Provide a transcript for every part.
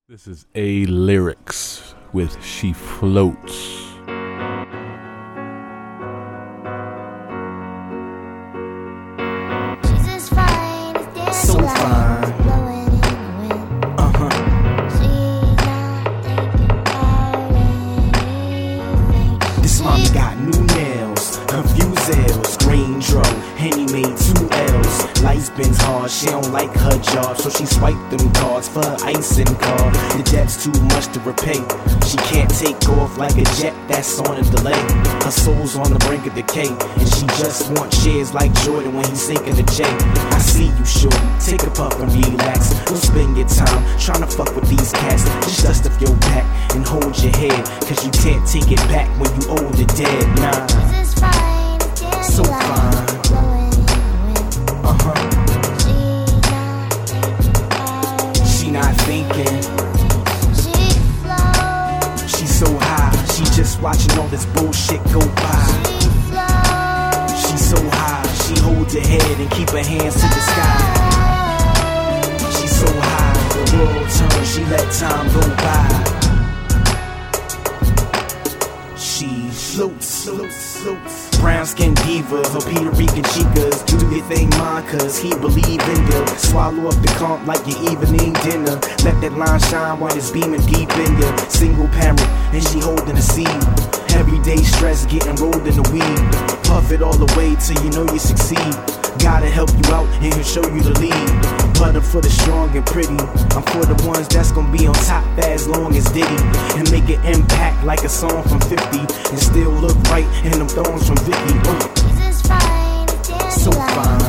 This is A Lyrics with She Floats. So fine. This mommy got new nails, confused L's, green dro, Henny made 2 L's. Lights been hard, she don't like her job, so she swiped them cards for her icing card. The debt's too much to repay. She can't take off like a jet that's on a delay. Her soul's on the brink of decay, and she just wants shares like Jordan when he's sinking the J. I see you, shorty, take a puff and relax. Don't spend your time trying to fuck with these cats. Just dust up your back and hold your head, cause you can't take it back when you old or dead. Nah, so fine. She not thinking. She's so high, she just watching all this bullshit go by. She's so high, she hold her head and keep her hands to the sky. She's so high, the world turns, she let time go by. She floats. Brown skin divas or Puerto Rican chicas, do your thing, mine, cause he believe in you. Swallow up the comp like your evening dinner. Let that line shine while it's beaming deep in you. Single parent, and she holding a seed. Everyday stress getting rolled in the weed. Puff it all the way till you know you succeed. Gotta help you out and he'll show you the lead. Butter for the strong and pretty. I'm for the ones that's gonna be on top as long as Diddy, and make an impact like a song from 50, and still look right in them thorns from Vicky. So fine.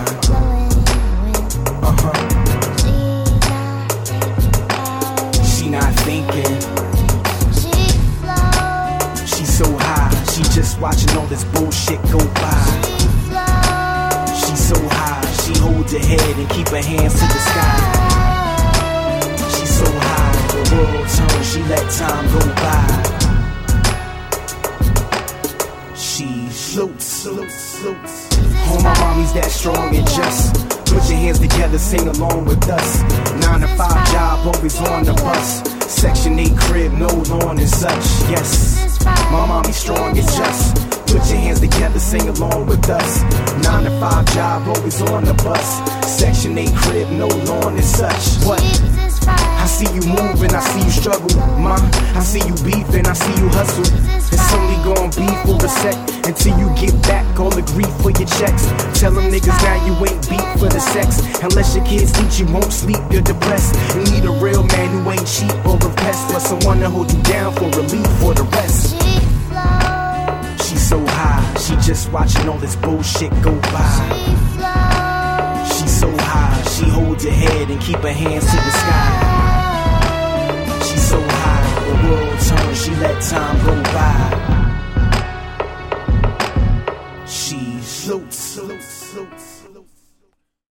She not thinking. She's so high, she just watching all this bullshit go by. She's so high, she hold her head and keep her hands to the sky. She's so high, the world turns, she let time go by. She floats. All my mommies that strong and just. Put your hands together, sing along with us. 9 to 5 job, always on the bus. Section 8 crib, no lawn and such. Yes, my mommy strong and just. Put your hands together, sing along with us. 9 to 5 job, always on the bus. Section 8 crib, no lawn and such. What? I see you moving, I see you struggle, ma. I see you beefing, I see you hustle. It's only gonna be for a sec until you get back all the grief for your checks. Tell them niggas now you ain't beat for the sex. Unless your kids teach you won't sleep, you're depressed. You need a real man who ain't cheap or a pest, but someone to hold you down for relief for the rest. She's so high, she just watching all this bullshit go by. She's so high, she hold her head and keep her hands to the sky. She's so high, the world turns, she let time go by.